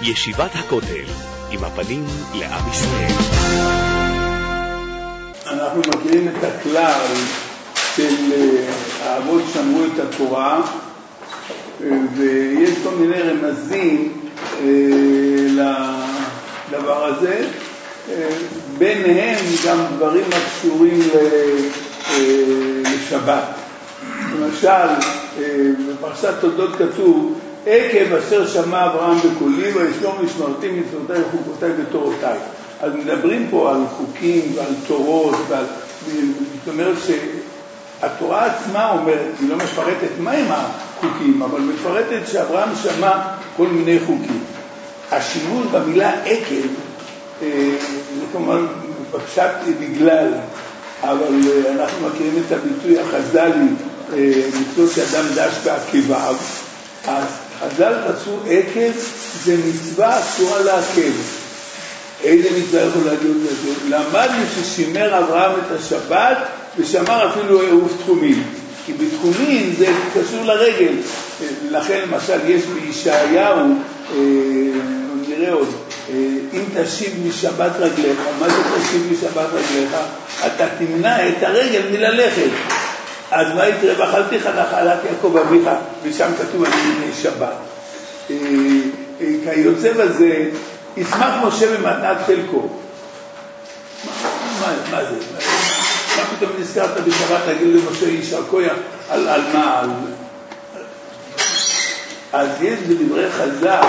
ישיבת הכותל, עם הפנים לעם ישראל. אנחנו מכירים את הכלל של האבות שמרו את התורה, ויש כל מיני רמזים לדבר הזה, ביניהם גם דברים הקשורים לשבת. למשל, בפרשת תולדות כתוב, עקב אשר שמע אברהם בקולי וישמור משמרתי מצוותיי וחוקותיי ותורותיי. אז מדברים פה על חוקים ועל תורות, זאת אומרת שהתורה עצמה אומרת, היא לא מפרטת מהם החוקים, אבל מפרטת שאברהם שמע כל מיני חוקים. השימוש במילה עקב, זה כמובן בפשט בגלל, אבל אנחנו מכירים את הביטוי החז"לי, מצוות שאדם דש בעקביו, אז חז"ל רצו עקב, זה מצווה אסורה לעקב. איזה מצווה יכול להגיד לזה? למדנו ששימר אברהם את השבת ושמר אפילו עירוב תחומים. כי בתחומים זה קשור לרגל. לכן למשל יש בישעיהו, נראה עוד, אם תשיב משבת רגליך, מה זה תשיב משבת רגליך? אתה תמנע את הרגל מללכת. אז מה יקרה? ואכלתיך נחלת יעקב אביך, ושם כתוב על ימי שבת. כיוצא בזה, ישמח משה במתנת חלקו. מה זה? מה פתאום נזכרת בשבת להגיד למשה יישר כוח על מה? אז יש בדברי חז"ל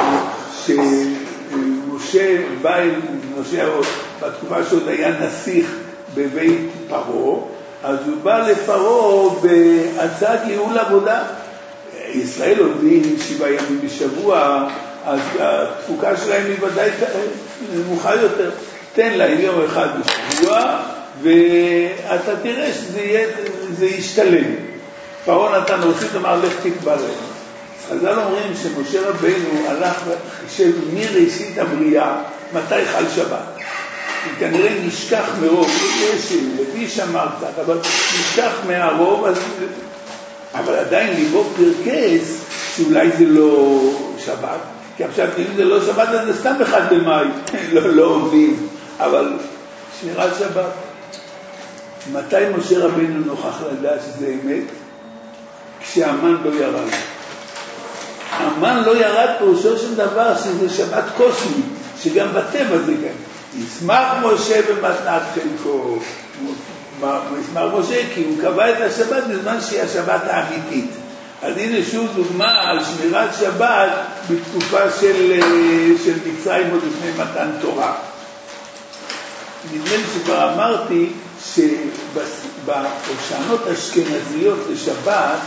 שמשה בא אל משה בתקופה שעוד היה נסיך בבית פרעה, אז הוא בא לפרעה בהצעת ייעול עבודה. ישראל עובדים 7 ימים בשבוע, אז התפוקה שלהם היא ודאי נמוכה יותר. תן להם יום אחד בשבוע, ואתה תראה שזה ישתלם. פרעה נתן רשות, אמר לך תקבע להם. אז לא אומרים שמשה רבינו הלך מראשית הבריאה, מתי חל שבת. כנראה נשכח מרוב, יש לפי שמר קצת, אבל נשכח מהרוב, אבל עדיין ליבו פרקס שאולי זה לא שבת, כי עכשיו אם זה לא שבת אז זה סתם 1 במאי, לא עובדים, אבל שמירת שבת. מתי משה רבינו נוכח לדעת שזה אמת? כשהמן לא ירד. המן לא ירד פירושו של דבר שזה שבת קוסמי, שגם בטבע זה גם. ישמח משה במתנת חלקו, ישמח משה כי הוא קבע את השבת בזמן שהיא השבת האמיתית. אז הנה שוב דוגמה על שמירת שבת בתקופה של מצרים עוד לפני מתן תורה. נדמה לי שכבר אמרתי שבהושענות האשכנזיות לשבת,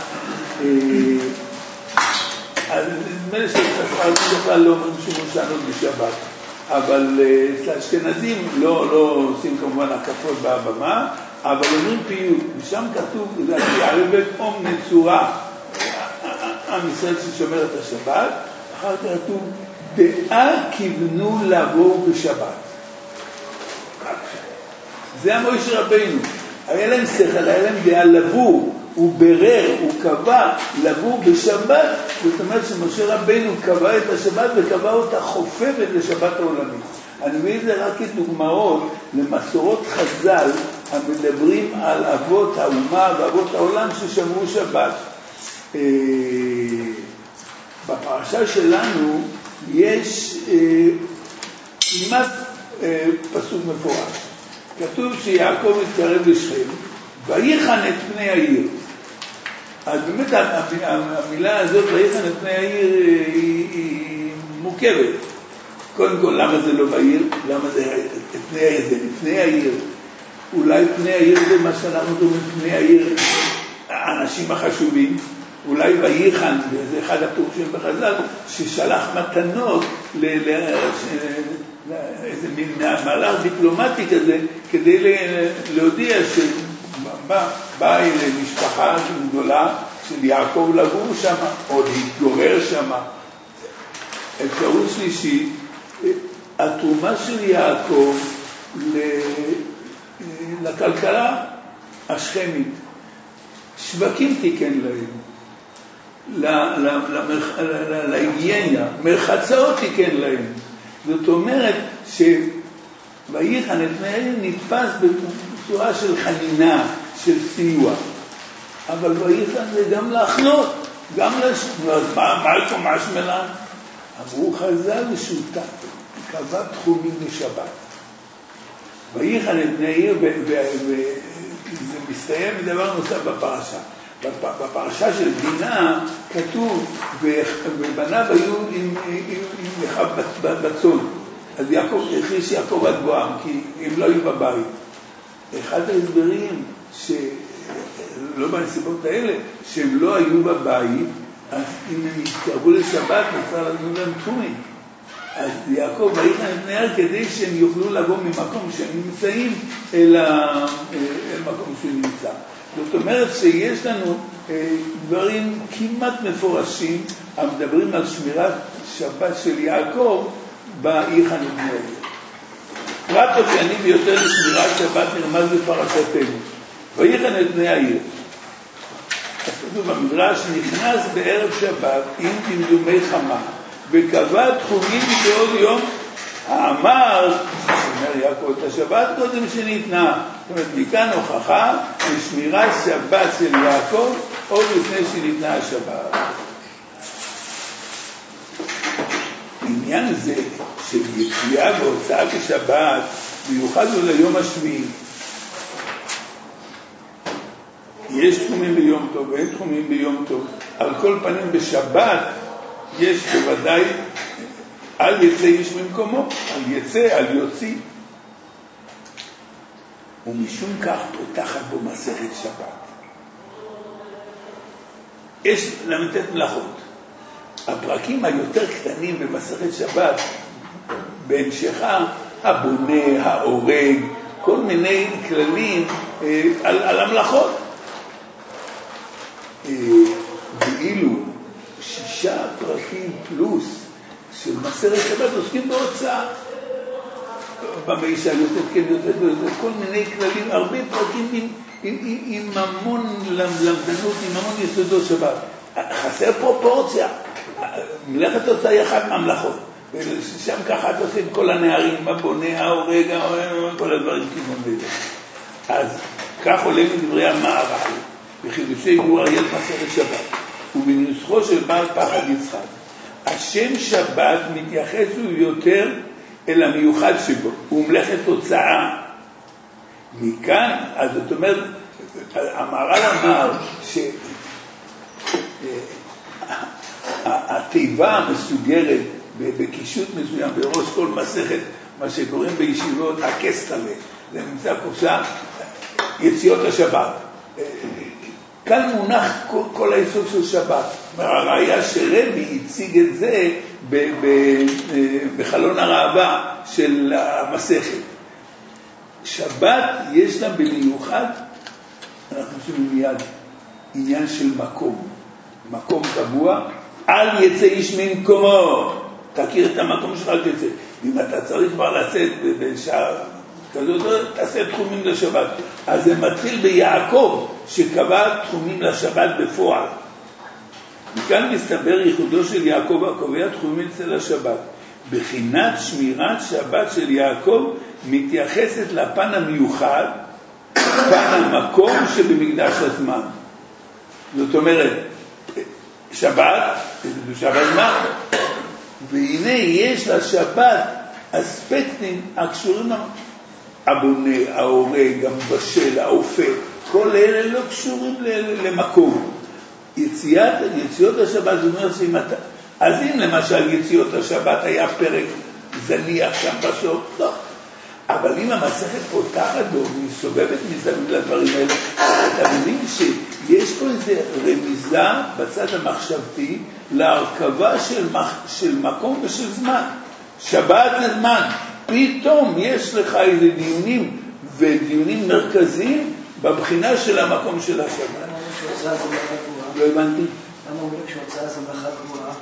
אז נדמה לי שהספרדים בכלל לא אומרים שום הושענות בשבת. אבל לאשכנזים לא עושים כמובן הקפות בבמה, אבל אומרים פיוט, ושם כתוב, זה ערבת אום נצורה, עם ישראל ששומר את השבת, אחר כך כתוב, דעה כיוונו לבוא בשבת. זה המוישה רבינו, היה להם שכל, היה להם דעה לבוא, הוא ברר, הוא קבע לבוא בשבת, זאת אומרת שמשה רבינו קבע את השבת וקבע אותה חופפת לשבת העולמית. אני מביא את זה רק כדוגמאות למסורות חז"ל המדברים על אבות האומה ואבות העולם ששמרו שבת. בפרשה שלנו יש כמעט פסוק מפורש. כתוב שיעקב התקרב לשכם ויחן את פני העיר. אז באמת המילה הזאת, ויחן את פני העיר, היא מורכבת. קודם כל, למה זה לא בעיר? למה זה את פני העיר? זה לפני העיר. אולי פני העיר זה מה שאנחנו אומרים, פני העיר, האנשים החשובים. אולי ויחן, זה אחד הפירושים בחז"ל, ששלח מתנות לאיזה מין מהלך דיפלומטי כזה, כדי להודיע באה למשפחה גדולה של יעקב לגור שם, או להתגורר שם. אפשרות שלישית, התרומה של יעקב לכלכלה השכמית. שווקים תיקן להם. להיגיינה, מרחצאות תיקן להם. זאת אומרת שויחן את בני העיר נתפס בצורה של חנינה, של סיוע. אבל ויחן זה גם להחנות, גם מה משמלן? אמרו חז"ל ושותף, קבע תחומים לשבת. ויחן את בני העיר, וזה מסתיים בדבר נוסף בפרשה. בפרשה של בינה כתוב, ובניו היו עם אחיו בצאן. אז הכריש יעקב עד בואם, כי הם לא היו בבית. אחד ההסברים, לא בנסיבות האלה, שהם לא היו בבית, אז אם הם התקרבו לשבת, נצטרך לדון להם תחומים. אז יעקב ויחן את בני העיר כדי שהם יוכלו לבוא ממקום שהם נמצאים אל מקום שהוא נמצא. זאת אומרת שיש לנו דברים כמעט מפורשים המדברים על שמירת שבת של יעקב ויחן את בני העיר. פרט אופייני ביותר לשמירת שבת נרמז בפרשתנו. ויחן את בני העיר. כתוב במדרש, נכנס בערב שבת עם דמדומי חמה וקבע תחומים בעוד יום. אמר, אומר יעקב, את השבת קודם שניתנה. זאת אומרת, מכאן הוכחה לשמירת שבת של יעקב עוד לפני שניתנה השבת. עניין זה של יציאה והוצאה בשבת, מיוחד הוא ליום השביעי. יש תחומים ביום טוב ואין תחומים ביום טוב. על כל פנים בשבת יש בוודאי אל יצא איש ממקומו, אל יצא, אל יוציא. ומשום כך פותחת בו מסכת שבת. יש למתת מלאכות. הפרקים היותר קטנים במסכת שבת, בהמשכה, הבונה, ההורג, כל מיני כללים על המלאכות. ואילו 6 פרקים פלוס של מסכת שבת עוסקים בהוצאה. במישה יוצאת כן יוצאת ויוצאת, כל מיני כללים, הרבה פרקים עם המון למדנות, עם המון יסודות שבת. חסר פרופורציה. מלאכת הוצאה היא אחת מהמלאכות. ושם ככה אתה עושה עם כל הנערים, הבונה, ההורג, כל הדברים כיוון בזה. אז כך עולה מדברי המהר"ל, בחידושי גור אריאל מסכת שבת, ובנוסחו של בעל פחד יצחק. השם שבת מתייחס הוא יותר אל המיוחד שבו, הוא מלאכת תוצאה. מכאן, אז זאת אומרת, המהר"ל אמר שהתיבה המסוגרת בקישוט מסוים בראש כל מסכת, מה שקוראים בישיבות הקסטלה, זה נמצא קופסה יציאות השבת. כאן מונח כל היסוד של שבת. הראיה שרבי הציג את זה בחלון הראווה של המסכת. שבת יש לה במיוחד, אנחנו שומעים מיד, עניין של מקום. מקום קבוע, אל יצא איש ממקומו. תכיר את המקום שלך, אל תצא. אם אתה צריך כבר לצאת בשעה כזאת, תעשה תחומים לשבת. אז זה מתחיל ביעקב, שקבע תחומים לשבת בפועל. מכאן מסתבר ייחודו של יעקב הקובע תחומים אצל השבת. בחינת שמירת שבת של יעקב מתייחסת לפן המיוחד, פן המקום שבמקדש הזמן. זאת אומרת, שבת, זה שבת זמן. והנה יש לשבת אספקטים הקשורים הבונה, ההורג, המבשל, האופה, כל אלה לא קשורים למקום. יציאות השבת, זאת אומרת שאם אתה, אז אם למשל יציאות השבת היה פרק זניח שם בסוף, לא. אבל אם המסכת פותחת בו, מסובבת מסביב לדברים האלה, אתה מבין שיש פה איזו רמיזה בצד המחשבתי להרכבה של מקום ושל זמן. שבת לזמן. פתאום יש לך איזה דיונים ודיונים מרכזיים בבחינה של המקום של השבת. למה אומרים שהוצאה זה מלאכה גבוהה? לא הבנתי. למה אומרים שהוצאה זה מלאכה גבוהה?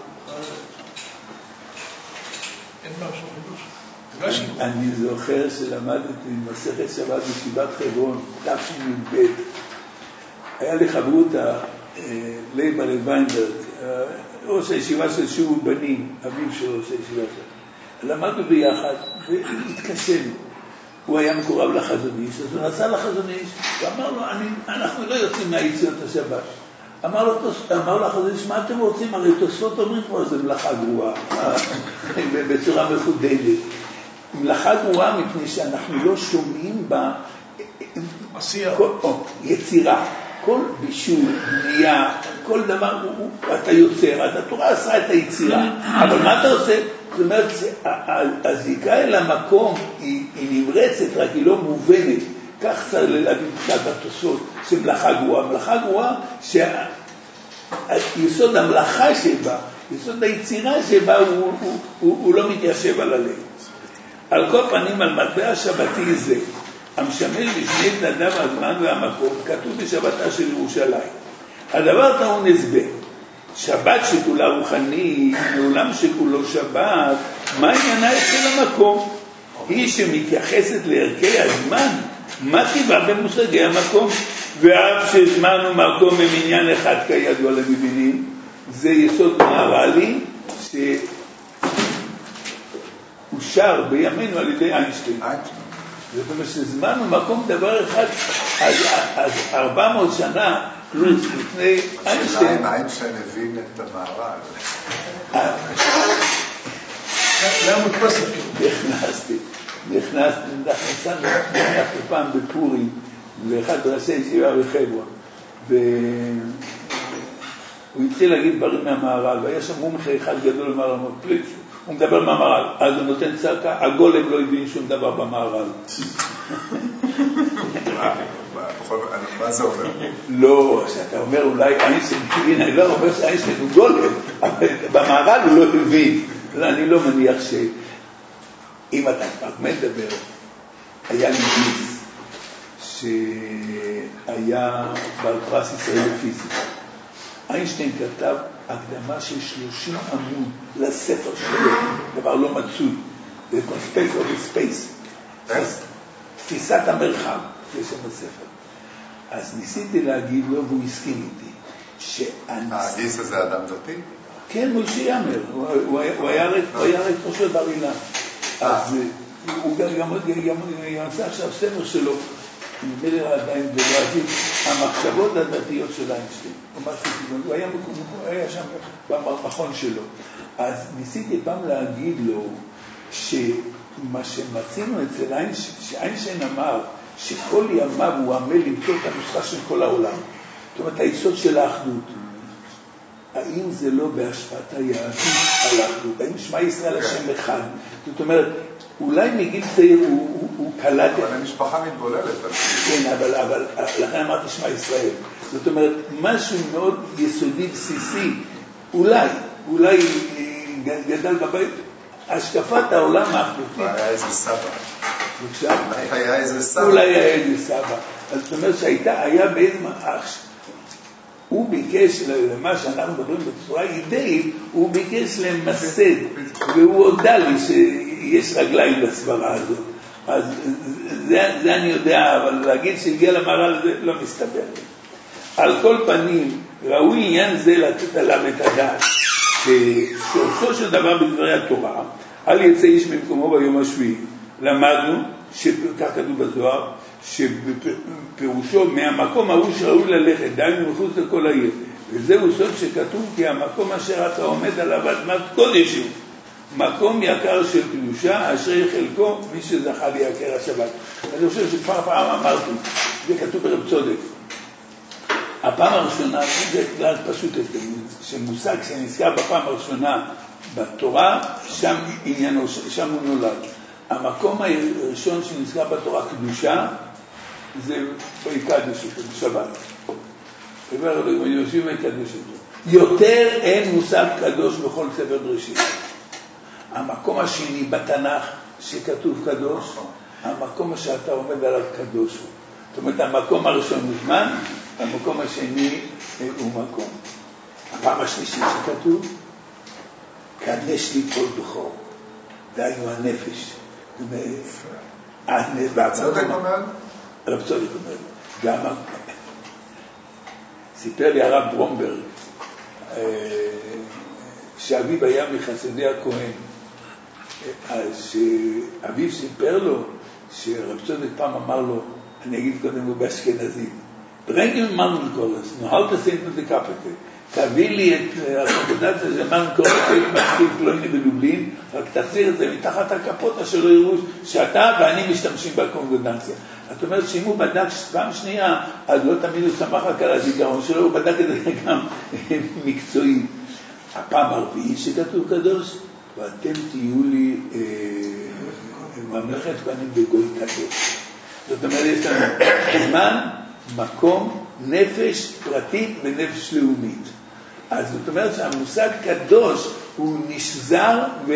אין מה שום חידוש. אני זוכר שלמדתי מסכת שבת בישיבת חברון, תשמ"ב. היה לחברותה לייבה לויינברג, ראש הישיבה של שוב בנים, אביו של ראש הישיבה שלו. למדנו ביחד והתקשנו. הוא היה מקורב לחזון איש, אז הוא נסע לחזון איש, ואמר לו, אנחנו לא יוצאים מהיציאות השבת. אמר לו החזון איש, מה אתם רוצים? הרי תוספות אומרים כבר, זה מלאכה גרועה, בצורה מחודדת. מלאכה גרועה מפני שאנחנו לא שומעים בה יצירה. כל בישול, בנייה, כל דבר, אתה יוצר, התורה עשה את היצירה, אבל מה אתה עושה? זאת אומרת, הזיקה אל המקום היא נמרצת, רק היא לא מובנת. כך צריך להבין פשט התוספות, שמלאכה גרועה. מלאכה גרועה שיסוד המלאכה שבה, יסוד היצירה שבה הוא לא מתיישב על הלב. על כל פנים, על מטבע שבתי זה, המשמש לשני צדדיו הזמן והמקום, כתוב בשבתה של ירושלים. הדבר טעון הסבר. שבת שכולה רוחני, מעולם שכולו שבת, מה עניינה אצל המקום? היא שמתייחסת לערכי הזמן, מה טיבה במושגי המקום? ואף שזמן ומקום הם עניין אחד כידוע למבינים, זה יסוד מהר"לי שאושר בימינו על ידי איינשטיין. זאת אומרת שזמן ומקום דבר אחד, אז 400 שנה פלוס לפני איינשטיין. איינשטיין הבין את המערב. למה מודפסת? נכנסתי פעם בפורים לאחד ראשי ישיבה בחברון, והוא התחיל להגיד דברים מהמערב, והיה שם מומחה אחד גדול במערב, הוא מדבר מהמערב, אז הוא נותן צעקה, הגולם לא הבין שום דבר במערב. מה זה אומר? לא, שאתה אומר אולי איינשטיין הבין, אני לא אומר שאיינשטיין הוא גולם, אבל במערב הוא לא הבין. אני לא מניח שאם אתה כבר מדבר, היה לי גיס שהיה בעל פרס ישראל לפיזיקה. איינשטיין כתב הקדמה של 30 עמוד לספר שלו, דבר לא מצוי, זה Conspect of Space, תפיסת המרחב, זה שם הספר. אז ניסיתי להגיד לו, והוא הסכים איתי, הגיס הזה אדם דתי? כן, מוישי יאמר, הוא היה רקטור של בר אילן. אז הוא גם ימצא עכשיו ספר שלו, נדמה לי עדיין בלהגיד, המחשבות הדתיות של איינשטיין. הוא היה שם במכון שלו. אז ניסיתי פעם להגיד לו, שמה שמצינו אצל איינשטיין, שאיינשטיין אמר, שכל ימיו הוא עמל למצוא את הנוסחה של כל העולם. זאת אומרת, היסוד של האחדות. האם זה לא בהשפעת היהדות על האחדות? האם שמע ישראל השם אחד? זאת אומרת, אולי מגיל צעיר הוא קלט... אבל המשפחה מתבוללת. כן, אבל לכן אמרתי שמע ישראל. זאת אומרת, משהו מאוד יסודי, בסיסי, אולי גדל בבית, השקפת העולם האחדותית. היה איזה סבא. היה איזה סבא. אולי היה איזה סבא. אז זאת אומרת שהיה באיזה מאח, הוא ביקש, למה שאנחנו מדברים בצורה אידאית, הוא ביקש למסד, והוא הודע לי שיש רגליים לסברה הזאת. אז זה אני יודע, אבל להגיד שהגיע למערל זה לא מסתבר. על כל פנים, ראוי עניין זה לתת עליו את הדעת, ששורשו של דבר בדברי התורה, אל יצא איש ממקומו ביום השביעי. למדנו, כך כתוב בזוהר, שפירושו מהמקום ההוא שראוי ללכת, דיינו מחוץ לכל העיר. וזהו סוד שכתוב כי המקום אשר אתה עומד עליו אדמת קודש הוא. מקום יקר של קדושה, אשרי חלקו, מי שזכה לייקר השבת. אני חושב שכבר פעם אמרתי, זה כתוב ברב צודק. הפעם הראשונה, זה כלל פשוט שמושג שנזכר בפעם הראשונה בתורה, שם עניינו, שם הוא נולד. המקום הראשון שנזכר בתורה קדושה, זה ויקדש אותו, בשבת. יושבים ויקדש אותו. יותר אין מושג קדוש בכל ספר בראשית. המקום השני בתנ"ך שכתוב קדוש, המקום שאתה עומד עליו קדוש הוא. זאת אומרת, המקום הראשון הוא זמן, המקום השני הוא מקום. הפעם השלישית שכתוב, קדש לי כל בכור, דהיינו הנפש. צודק אומר? רב צודק אומר. גם סיפר לי הרב ברומברג, שאביו היה מחסידי הכהן, אז אביו סיפר לו שרב צודק פעם אמר לו, אני אגיד קודם הוא באשכנזית, ברגע מנקולס, נהלת סנטו דקפטה, תביא לי את הקונקורדנציה של מנקולס, את מחזיק פלויני בלובלין, רק תחזיר את זה מתחת הקפוטה שלא יראו שאתה ואני משתמשים בקונקורדנציה. זאת אומרת שאם הוא בדק פעם שנייה, אז לא תמיד הוא שמח רק על הזיכרון שלו, הוא בדק את זה גם מקצועי. הפעם הרביעית שכתוב קדוש, ואתם תהיו לי ממלכת כהנים בגוי קדוש. זאת אומרת, יש לנו זמן, מקום, נפש פרטית ונפש לאומית. אז זאת אומרת שהמושג קדוש הוא נשזר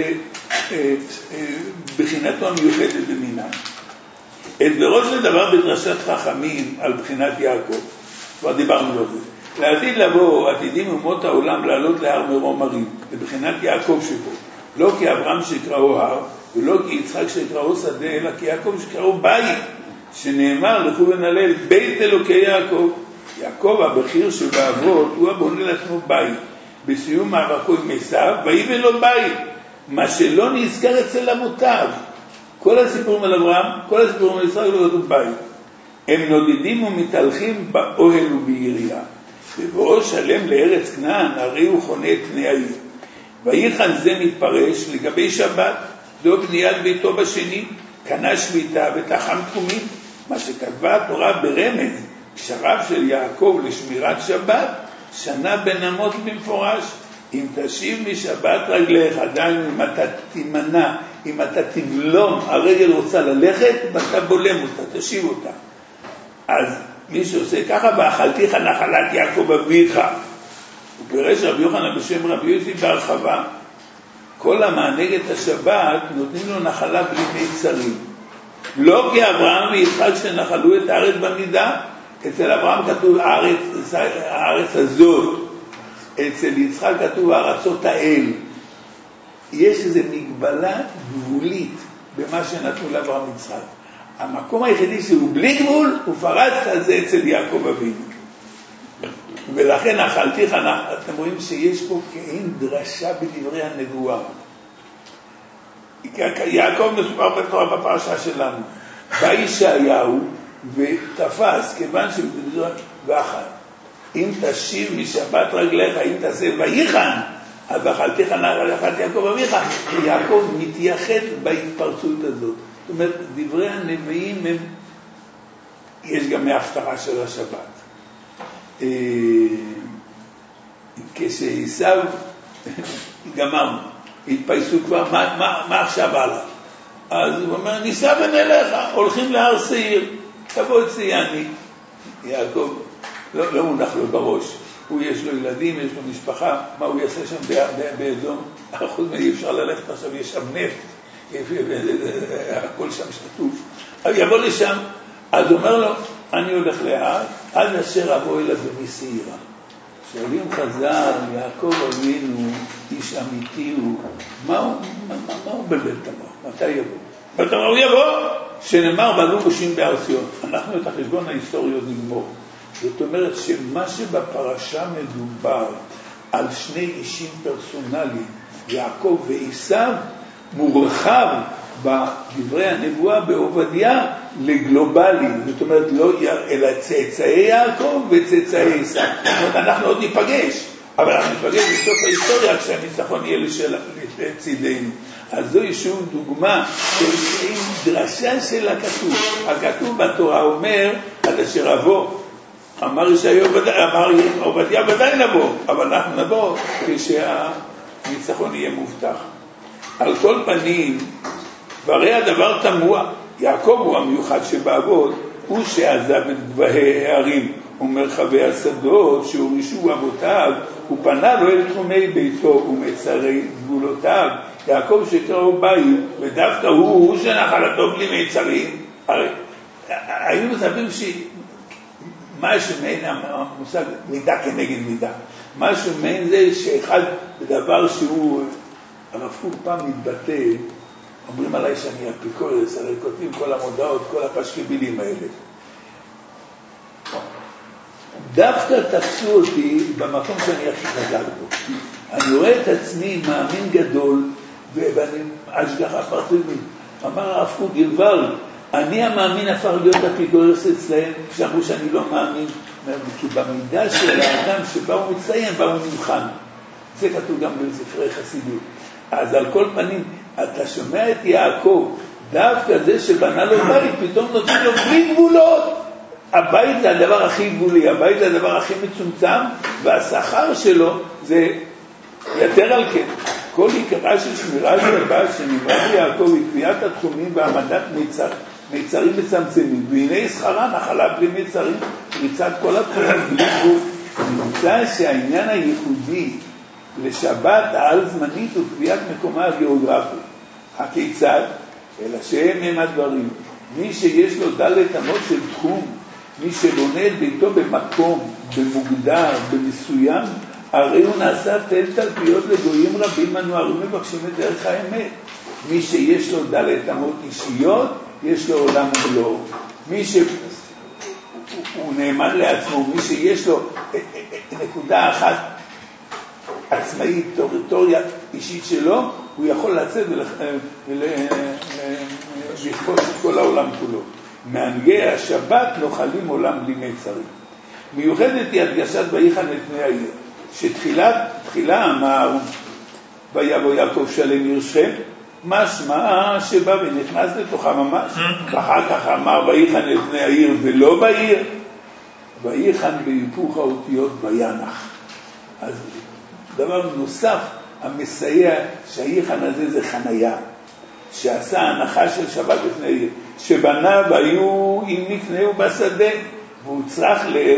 ובחינתו מיוחדת במינה. בראש לדבר בדרשת חכמים על בחינת יעקב, כבר דיברנו על זה. לעתיד לבוא, עתידים אומות העולם לעלות להר מרום הרים, לבחינת יעקב שבו. לא כי אברהם שקראו הר, ולא כי יצחק שקראו שדה, אלא כי יעקב שקראו בית, שנאמר לכו ונלל בית אלוקי יעקב. יעקב הבכיר שבאבות הוא הבונה לעצמו בית. בסיום מאבקו עם עשיו, ויבן לו בית, מה שלא נזכר אצל אבותיו. כל הסיפורים על אברהם, כל הסיפורים על ישראל לא כתוב בית. הם נודדים ומתהלכים באוהל ובירייה. ובואו שלם לארץ כנען, הרי הוא חונה את פני העיר. ויחן זה מתפרש לגבי שבת, זו בניית ביתו בשני, קנה שביתה ותחם תחומים, מה שכתבה התורה ברמז, קשריו של יעקב לשמירת שבת, שנה בן אמות במפורש. אם תשיב משבת רגליך, עדיין אם אתה תימנע, אם אתה תבלום, הרגל רוצה ללכת, ואתה בולם אותה, תשיב אותה. אז מי שעושה ככה, ואכלתיך נחלת יעקב אביך. הוא פירש רבי יוחנן בשם רבי יוסי בהרחבה, כל המענג את השבת נותנים לו נחלה בלי מיצרים. לא כי אברהם ויצחק שנחלו את הארץ במידה, אצל אברהם כתוב הארץ הזאת, אצל יצחק כתוב הארצות האל. יש איזו מגבלה גבולית במה שנתנו לאברהם יצחק. המקום היחידי שהוא בלי גבול, הוא פרץ את זה אצל יעקב אבינו. ולכן אכלתיך, אתם רואים שיש פה כאין דרשה בדברי הנבואה. יעקב מסופר בתורה בפרשה שלנו. בא ישעיהו ותפס, כיוון שבדברי ואכל. אם תשיב משבת רגליך, אם תעשה ויחן, אז אכלתיך נחלת יעקב אביך. יעקב מתייחד בהתפרצות הזאת. זאת אומרת, דברי הנביאים הם, יש גם מההפטרה של השבת. כשעשיו גמרנו, התפייסו כבר, מה עכשיו הלאה? אז הוא אומר, ניסע ונלך, הולכים להר שעיר, תבוא צייני. יעקב לא מונח לו בראש, הוא יש לו ילדים, יש לו משפחה, מה הוא יעשה שם באדום? חוץ מזה אפשר ללכת עכשיו, יש שם נפט, הכל שם שטוף. אז יבוא לשם, אז הוא אומר לו, אני הולך לאט, עד אשר אבוא אליו במסעירה. שואלים חז"ל, יעקב אבינו, איש אמיתי הוא, מה הוא בלבל תמר? מתי יבוא? בתמר הוא יבוא, שנאמר בנו גושים בהר ציון. אנחנו את החשבון ההיסטוריות נגמור. זאת אומרת שמה שבפרשה מדובר על שני אישים פרסונליים, יעקב ועשיו, מורחב בדברי הנבואה בעובדיה לגלובלי, זאת אומרת לא אלא צאצאי יעקב וצאצאי עשיו. זאת אומרת אנחנו עוד ניפגש, אבל אנחנו ניפגש בסוף ההיסטוריה כשהניצחון יהיה לצידנו. אז זוהי שוב דוגמה של דרשה של הכתוב. הכתוב בתורה אומר עד אשר אבוא, אמר עובדיה ודאי נבוא, אבל אנחנו נבוא כשהניצחון יהיה מובטח. על כל פנים, והרי הדבר תמוה, יעקב הוא המיוחד שבאבות, הוא שעזב את גבהי הערים ומרחבי השדות שהורישו אבותיו, הוא פנה לו אל תחומי ביתו ומצרי גבולותיו. יעקב שקראו בית, ודווקא הוא שנחלתו בלי מצרים. הרי היינו מספרים משהו מעין המושג מידה כנגד מידה. משהו מעין זה שאחד דבר שהוא, הרב קוק פעם מתבטא, אומרים עליי שאני אפיקורס, הרי כותבים כל המודעות, כל הפשקבילים האלה. דווקא תפסו אותי במקום שאני הכי חזק בו. אני רואה את עצמי מאמין גדול, ואני השגחה פרטנית. אמר הרב קוק גלוואר, אני המאמין הפך להיות אפיקורס אצלהם, כשאמרו שאני לא מאמין, כי במידה של האדם שבה הוא מצטיין, בה הוא נבחן. זה כתוב גם בספרי חסידות. אז על כל פנים, אתה שומע את יעקב, דווקא זה שבנה לו בית, פתאום נותנים לו בלי גבולות. הבית זה הדבר הכי גבולי, הבית זה הדבר הכי מצומצם, והשכר שלו זה יותר על כן. כל עיקרה של שמירה של הבית שנברא ביעקב היא קביעת התחומים והעמדת מיצרים מצמצמים, והנה שכרה נחלה בלי מיצרים, ריצת כל התחומים בלי גבול. נמצא שהעניין הייחודי לשבת העל זמנית הוא קביעת מקומה הגיאוגרפי. הכיצד? אלא שהם הם הדברים. מי שיש לו דלת אמות של תחום, מי שבונה את ביתו במקום, במוגדר, במסוים, הרי הוא נעשה תל תלפיות לגויים רבים הנוערים מבקשים את דרך האמת. מי שיש לו דלת אמות אישיות, יש לו עולם ומלואו. מי שהוא נאמן לעצמו, מי שיש לו נקודה אחת עצמאית, טריטוריה אישית שלו, הוא יכול לצאת ולכבוש את כל העולם כולו. מענגי השבת נוחלים עולם בלי מיצרים. מיוחדת היא הדגשת ויחן לפני העיר, שתחילה אמר ויבוא יעקב שלם עיר שכם, משמע שבא ונכנס לתוכה ממש, ואחר כך אמר ויחן לפני העיר ולא בעיר, ויחן בהיפוך האותיות וינח. אז דבר נוסף המסייע שהיחן הזה זה חנייה, שעשה הנחה של שבת לפני עיר, שבניו היו אם נקנהו בשדה, והוא צריך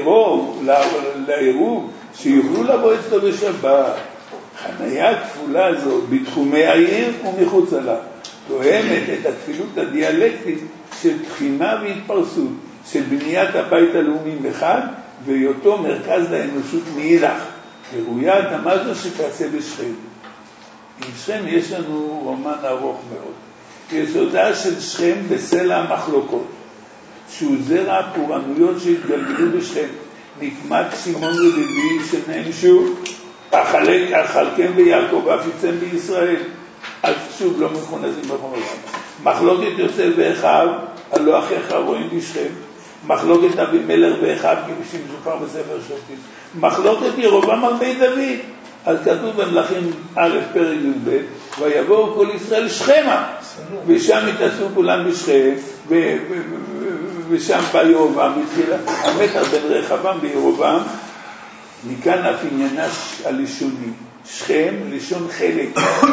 לעירוב שיוכלו לבוא אצלו בשבת. חנייה כפולה הזאת בתחומי העיר ומחוץ עליו תואמת את התפילות הדיאלקטית של תחינה והתפרסות של בניית הבית הלאומי מחד והיותו מרכז לאנושות מאידך. וראויה התאמה זו שתעשה בשכם. עם שכם יש לנו רומן ארוך מאוד. יסודה של שכם בסלע המחלוקות, שהוא זרע הפורענויות שהתגלגלו בשכם. נקמת סימון ולוי שנאמשו, אכלכם ביעקב ואפיצם בישראל. אז שוב לא מכונזים בחומר. מחלוקת יוסף ואחיו, הלא אחיך רואים בשכם. מחלוקת אבימלך ואחיו, כפי שמסופר בספר שופטים. מחלוקת ירבעם על בית דוד. אז כתוב במלכים א' פרק י"ב, ויבואו כל ישראל שכמה, ושם יתעשו כולם בשכם, ושם בא ירבעם, התחילה המתח בין רחבעם וירבעם. מכאן אף עניינה הלשוני, שכם לשון חלק,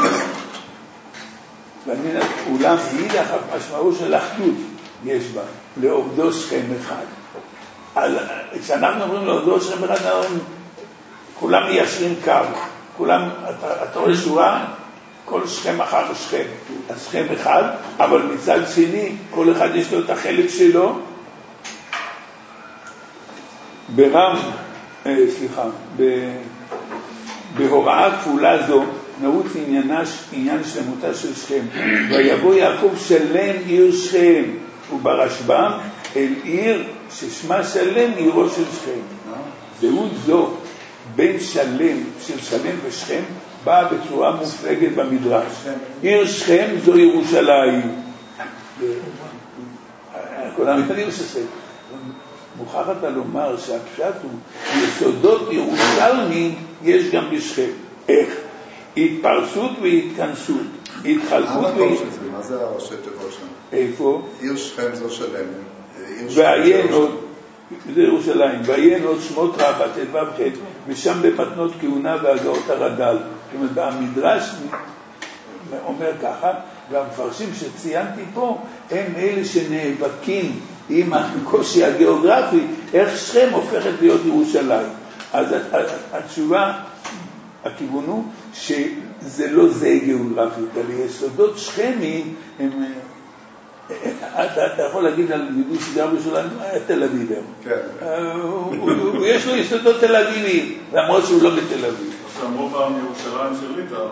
אולם מאידך משמעו של אחדות יש בה, לעובדו שכם אחד. כשאנחנו אומרים לעובדו שכם אחד, כולם מיישרים קו, כולם, אתה רואה שורה, כל שכם אחר שכם, אז שכם אחד, אבל מצד שני, כל אחד יש לו את החלק שלו. בהוראה כפולה זו, נעוץ עניין שלמותה של שכם. ויבוא יעקב שלם עיר שכם, וברשב"ם אל עיר ששמה שלם עירו של שכם. זהות זו, בין שלם, של שלם ושכם, באה בצורה מופלגת במדרש. עיר שכם זו ירושלים. כולם מתנים ששכם. מוכרח אתה לומר שהפשט הוא יסודות ירושלמיים יש גם בשכם. איך? התפרסות והתכנסות. התחלקות מה זה הראשי תיבות שם? איפה? עיר שכם זו שלם. ועיין עוד, זה ירושלים, ועיין עוד שמות רבת ו' ח' ושם במתנות כהונה והגאות הרד"ל. זאת אומרת, המדרש אומר ככה, והמפרשים שציינתי פה הם אלה שנאבקים עם הקושי הגיאוגרפי, איך שכם הופכת להיות ירושלים. אז התשובה, הכיוון הוא שזה לא זה גיאוגרפית, אבל יסודות שכמיים הם... אתה יכול להגיד על יהודי שגר בירושלים, תל אביב. יש לו יסודות תל אביבים, למרות שהוא לא בתל אביב. אמרו פעם ירושלים של ליטא.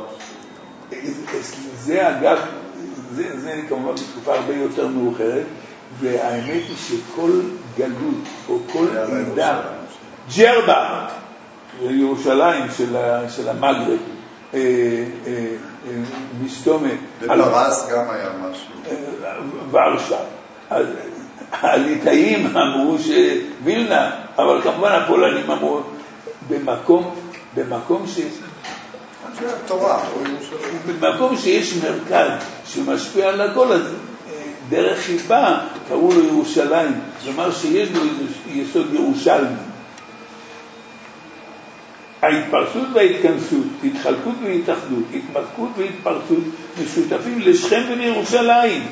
זה אגב, זה כמובן בתקופה הרבה יותר מאוחרת, והאמת היא שכל גלות או כל עידה ג'רבה, ירושלים של המגרב, מסתומה. בפרס גם היה משהו. ורשה. הליטאים אמרו שווילנה, אבל כמובן הפולנים אמרו במקום במקום שיש מרכז שמשפיע על הכל, אז דרך חיבה קראו לו ירושלים, זאת אומרת שיש לו יסוד ירושלמי. ההתפרסות וההתכנסות, התחלקות והתאחדות, התמתקות והתפרסות, משותפים לשכם ולירושלים.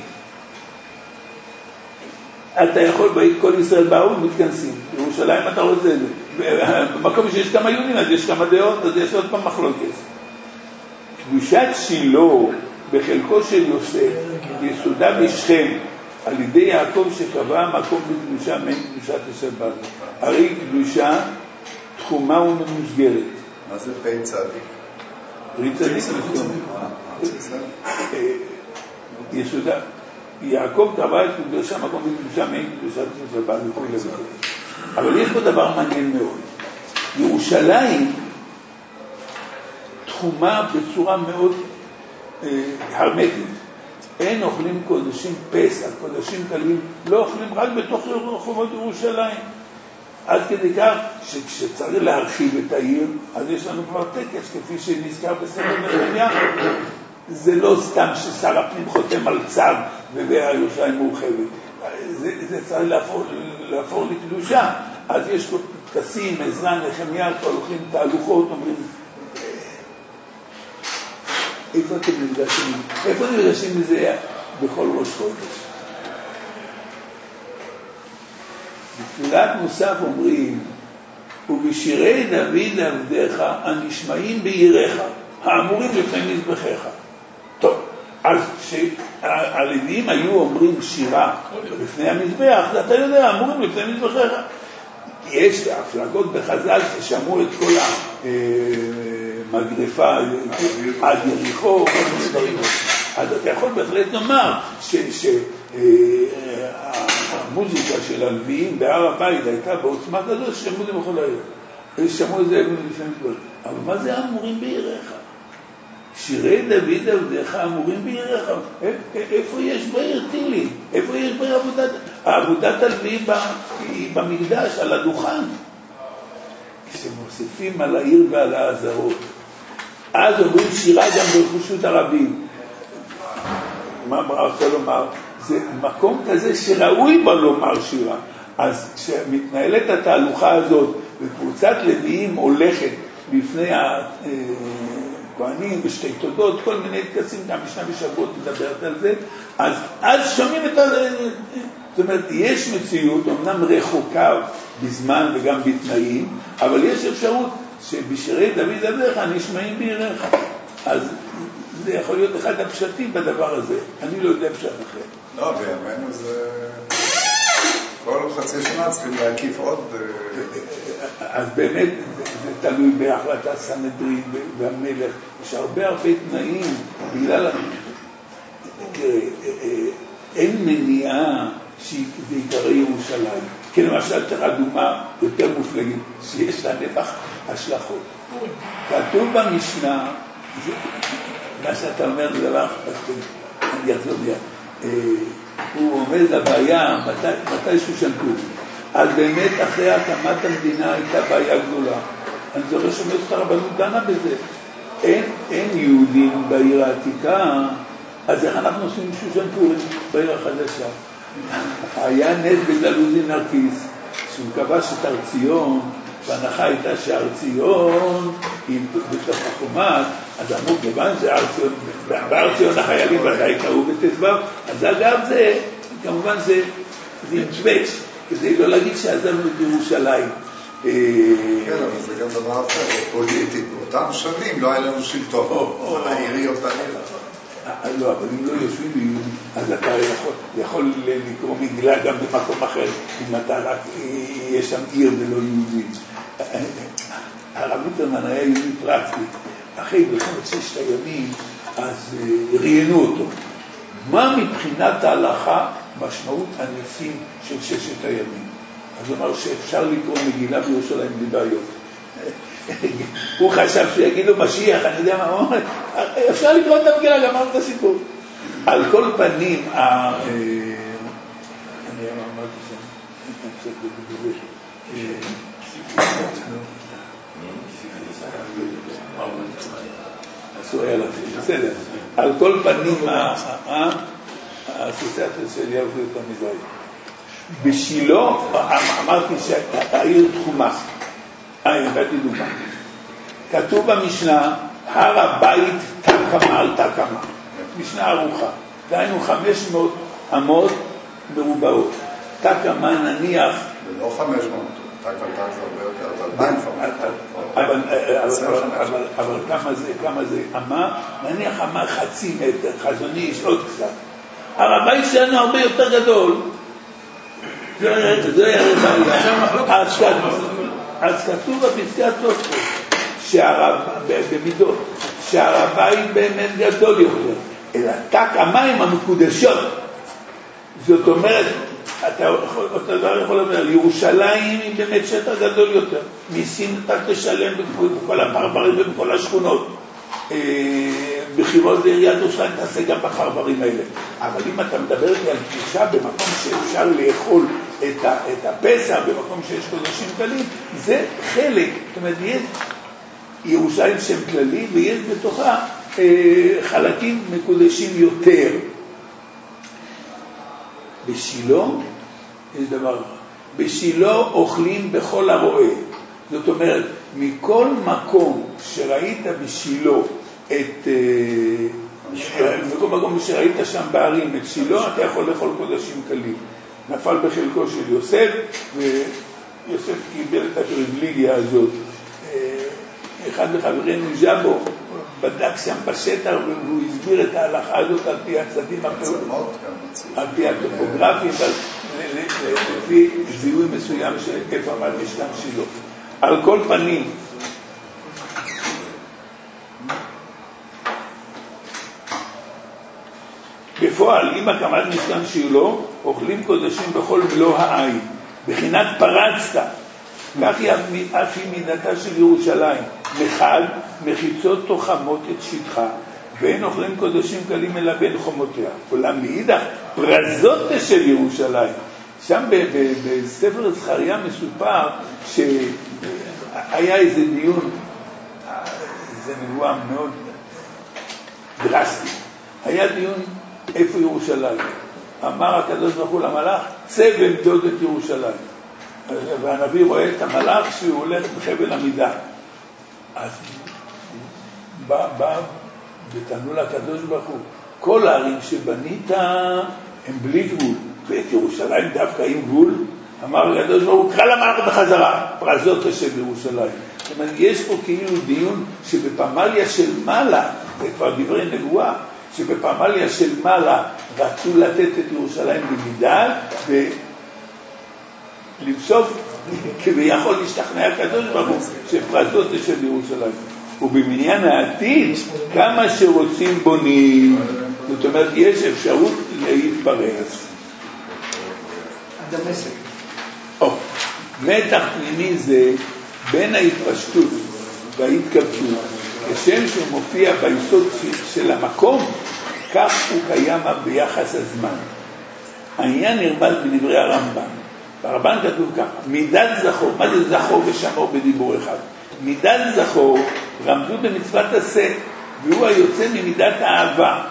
אתה יכול, כל ישראל באו מתכנסים, ירושלים אתה רוצה את זה. במקום שיש כמה יהודים, אז יש כמה דעות, אז יש עוד פעם מחלוקת. קדושת שילה בחלקו של יוסף, יסודה בשכם, על ידי יעקב שקבע מקום בקדושה מן קדושת יוסף בר. הרי קדושה תחומה וממוסגרת. מה זה פי צדיק? פי צדיק יסודה. יעקב קבע את קדושה מקום בקדושה מן קדושת יוסף בר וכו' וכו'. אבל יש פה דבר מעניין מאוד. ירושלים תחומה בצורה מאוד הרמטית. אין אוכלים קודשים פסח, קודשים קלים, לא אוכלים רק בתוך רחובות ירושלים. עד כדי כך שכשצריך להרחיב את העיר, אז יש לנו כבר טקס, כפי שנזכר בספר נחמיה. זה לא סתם ששר הפנים חותם על צו וירושלים מורחבת. זה צריך להפוך לקדושה. אז יש פה טקסים, עזרא, נחמיה, הולכים תהלוכות, אומרים, איפה אתם נפגשים? איפה נפגשים מזה בכל ראש חודש? בתפילת מוסף אומרים, ובשירי דוד עבדיך הנשמעים בעיריך, האמורים לפני מזבחיך. טוב, אז שהלוויים היו אומרים שירה לפני המזבח, אתה יודע, אמורים לפני מזבחיך. יש הפלגות בחז"ל ששמעו את כל המגרפה עד יריחו, אז אתה יכול בהחלט לומר שהמוזיקה של הלוויים בהר הבית הייתה בעוצמה כזאת ששמעו את זה בכל העיר. שמעו את זה לפני מזבח. אבל מה זה אמורים בעיריך? שירי דוד עבדיך אמורים בעיריך. איפה יש בעיר תהילים? איפה יש בעיר עבודת הלוויים במקדש, על הדוכן? כשמוסיפים על העיר ועל העזרות, אז אומרים שירה גם ברכושות הרבים. מה רוצה לומר? זה מקום כזה שראוי בה לומר שירה. אז כשמתנהלת התהלוכה הזאת וקבוצת לוויים הולכת בפני כהנים בשתי תודות, כל מיני טקסים, גם בשנה בשבועות מדברת על זה, אז שומעים את זאת אומרת, יש מציאות, אמנם רחוקה בזמן וגם בתנאים, אבל יש אפשרות שבשירי דוד עבדיך נשמעים בעיריך. אז זה יכול להיות אחד הפשטים בדבר הזה. אני לא יודע פשט אחר. לא, בימינו זה... כל חצי שנה צריכים להקיף עוד... אז באמת זה תלוי בהחלטת סנהדרין והמלך. יש הרבה תנאים בגלל... אין מניעה שזה יקרא ירושלים. כי למשל תראה דוגמה יותר מופלגת, שיש לה נפח השלכות. כתוב במשנה, מה שאתה אומר זה דבר, אני אחזור מיד. הוא עומד לבעיה, מתי שושן פורים. אז באמת אחרי הקמת המדינה הייתה בעיה גדולה. אני זוכר שמועצת הרבנות דנה בזה. אין יהודים בעיר העתיקה, אז איך אנחנו עושים שושן פורים בעיר החדשה? היה נס בדלוזי נרקיס, שהוא כבש את הר ציון, והנחה הייתה שהר ציון היא בתוך החומת, אז אמרו כיוון בהר ציון החיילים ודאי קראו בט"ו, אז אגב זה, כמובן זה נצבץ, כדי לא להגיד שעזבנו את ירושלים. כן, אבל זה גם דבר אחר, פוליטי. באותם שנים לא היה לנו שלטון, העיריות האלה. לא, אבל אם לא יושבים ביהודים, אז אתה יכול לקרוא מגילה גם במקום אחר, אם אתה רק, יש שם עיר ולא יהודים. הרב ליטרמן היה יהודי פרקטי. אחרי מלחמת ששת הימים, אז ראיינו אותו. מה מבחינת ההלכה משמעות הניסים של ששת הימים? אז הוא אמר שאפשר לקרוא מגילה בירושלים בלי בעיות. הוא חשב שיגיד לו משיח, אני יודע מה, הוא אומר, אפשר לקרוא את המגילה, גמר את הסיפור. על כל פנים, אני אמרתי שם, בסדר. על כל פנים, האסוציאציה של יעבוד יותר מדי. בשילה, אמרתי שהעיר תחומה. הבאתי דוגמה. כתוב במשנה, הר הבית תקמה על תקמה. משנה ארוכה. דהיינו 500 אמות מרובעות. תקמה נניח... זה לא 500, תק זה הרבה יותר, אבל כמה זה אמה? נניח אמה חצי מטר, חזוני, יש עוד קצת. הר הבית שלנו הרבה יותר גדול. זה היה רבעיה. אז כתוב בפסקת תוספות, במידות, שהר הבית באמת גדול יותר, אלא תק המים המקודשות. זאת אומרת, אתה יכול לומר, ירושלים היא באמת שטח גדול יותר. מסין אתה תשלם בכל הפרברים ובכל השכונות. בחירות לעיריית ירושלים תעשה גם בפרברים האלה. אבל אם אתה מדבר על פגישה במקום שאפשר לאכול את הפסח, במקום שיש קודשים כללים, זה חלק. זאת אומרת, יש ירושלים שם כללי ויש בתוכה חלקים מקודשים יותר. בשילה יש דבר, בשילה אוכלים בכל הרואה. זאת אומרת, מכל מקום שראית בשילה מכל מקום שראית שם בערים את שילה, אתה יכול לאכול קודשים קלים. נפל בחלקו של יוסף, ויוסף קיבל את הפריבילגיה הזאת. אחד מחברינו ז'אבו בדק שם בשטח, והוא הסביר את ההלכה הזאת על פי הצדדים על פי הטופוגרפים, לפי זיהוי מסוים של איפה עמד משכן שילה. על כל פנים, בפועל, אם הקמת משכן שילה, אוכלים קודשים בכל מלוא העין, בחינת פרצת. כך היא אף היא מידתה של ירושלים. מחד, מחיצות תוחמות את שטחה, ואין אוכלים קודשים קלים אלא בין חומותיה. אולם מאידך, פרזות של ירושלים. שם בספר זכריה מסופר שהיה איזה דיון, זה נבואה מאוד דרסטי. היה דיון איפה ירושלים. אמר הקדוש ברוך הוא למלאך, צא ומדוד את ירושלים. והנביא רואה את המלאך שהוא הולך בחבל עמידה. אז בא ותנו לקדוש ברוך הוא, כל הערים שבנית הם בלי גבול, ואת ירושלים דווקא עם גבול. אמר לקדוש ברוך הוא, קרא למלאך בחזרה, פרזות של ירושלים. זאת אומרת, יש פה כאילו דיון שבפמליה של מעלה, זה כבר דברי נבואה, שבפמליה של מעלה רצו לתת את ירושלים במידה, ולבסוף כביכול להשתכנע הקדוש ברוך הוא שפרזות של ירושלים. ובמניין העתיד, כמה שרוצים בונים, זאת אומרת, יש אפשרות להתפרץ. הדמשק. מתח פנימי זה בין ההתפשטות וההתכווצות, כשם שהוא מופיע ביסוד של המקום, כך הוא קיים ביחס הזמן. העניין נרמז בדברי הרמב"ן. ברמב"ן כתוב ככה, מידת זכור, מה זה זכור ושמור בדיבור אחד? מידת זכור רמזו במצוות עשה, והוא היוצא ממידת האהבה.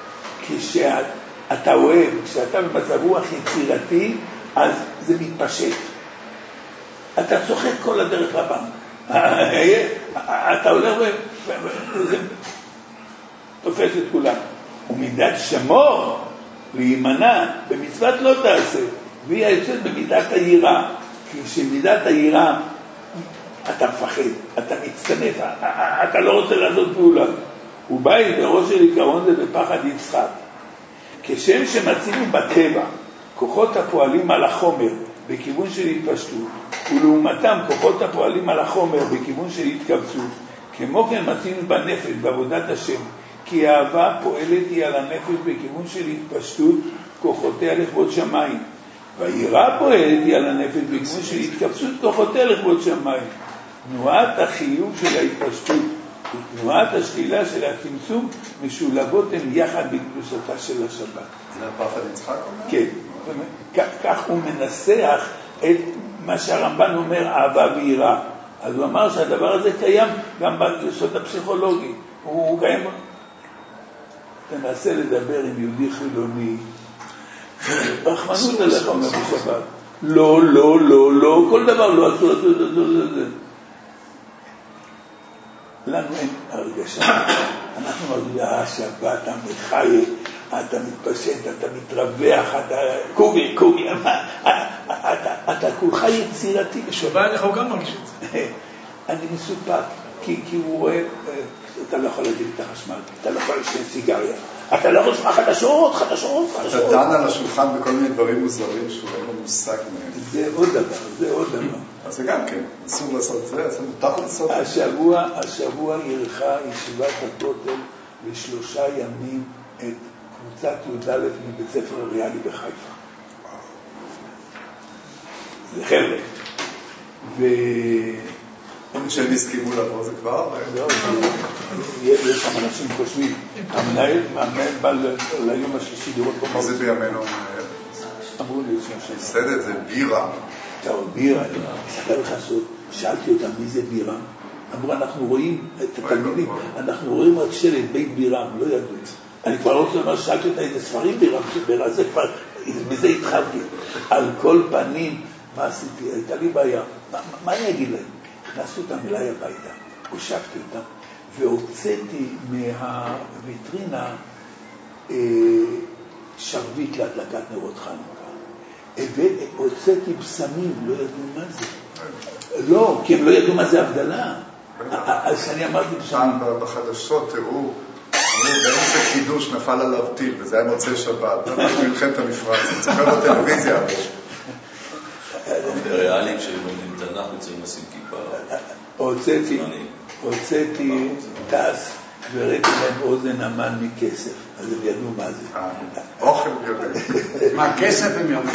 כשאתה אוהב, כשאתה במצב רוח יצירתי, אז זה מתפשט. אתה צוחק כל הדרך לבנק. אתה הולך וזה תופס את כולם. ומידת שמור, להימנע, במצוות לא תעשה, והיא היוצאת במידת היראה. כי כשמידת היראה, אתה מפחד, אתה מצטנף, אתה לא רוצה לעשות פעולה. ובית בראש של עיקרון זה בפחד יצחק. כשם שמצינו בטבע, כוחות הפועלים על החומר בכיוון של התפשטות, ולעומתם כוחות הפועלים על החומר בכיוון של התכווצות, כמו כן מצינו בנפש בעבודת השם, כי האהבה פועלת היא על הנפש בכיוון של התפשטות, כוחותיה לכבוד שמיים. והיראה פועלת על הנפש בגמול של התכווצות כוחותיה לכבוד שמיים. תנועת החיוב של ההתפשטות ותנועת השלילה של הצמצום משולבות הן יחד בקדושתה של השבת. זה הפחד יצחק? כן, כך הוא מנסח את מה שהרמב"ן אומר אהבה ויראה. אז הוא אמר שהדבר הזה קיים גם ביסוד הפסיכולוגי. הוא קיים. תנסה לדבר עם יהודי חילוני, רחמנות עליך אומר בשבת. לא, לא, לא, לא, כל דבר לא אסור, לנו אין הרגשה. אנחנו מרגישים, השבת, אתה מחי, אתה מתפשט, אתה מתרווח, אתה קובי, אתה כולך יצירתי. בשבת אנחנו גם מרגישים את זה. אני מסופק, כי הוא רואה, אתה לא יכול להדליק את החשמל, אתה לא יכול לשתות סיגריה, אתה לא יכול לשמוע חדשות. אתה דן על השולחן בכל מיני דברים מוזרים שהוא אין לו מושג מהם. זה עוד דבר. אז זה גם כן, אסור לעשות זה, אז מותר לעשות זה. השבוע ערכה ישיבת הכותל ל3 ימים את קבוצת י"א מבית ספר אריאלי בחיפה. זה חבר'ה. שהם הסכימו לבוא זה כבר? לא, יש שם אנשים חושבים. המנהל בא ליום השלישי לראות פה. מה זה בימינו? אמרו לי סדת זה בירה. טוב, בירה, סדר לך סוד. שאלתי אותם מי זה בירה. אמרו, אנחנו רואים את התלמידים, אנחנו רואים רק שלט בית בירה, לא ידעו את זה. אני כבר לא רוצה לומר, שאלתי אותה איזה ספרים בירה, זה כבר, בזה התחלתי. על כל פנים, מה עשיתי? הייתה לי בעיה. מה אני אגיד להם? הכנסתי אותם אליי הביתה, הושבתי אותם, והוצאתי מהוויטרינה שרביט להדלקת נרות חנוכה. הוצאתי בשמים, לא ידעו מה זה. לא, כי הם לא ידעו מה זה הבדלה. אז אני אמרתי בשמים. בחדשות תראו, באמצע קידוש נפל עליו טיל, וזה היה מוצא שבת. מלחמת המפרץ, צפר בטלוויזיה. בריאלים שלומדים תנ"ך וצריכים לשים כיפה. הוצאתי טס וראיתי להם אוזן המן מכסף, אז הם ידעו מה זה. אוכל יודעים. מה כסף הם יודעים?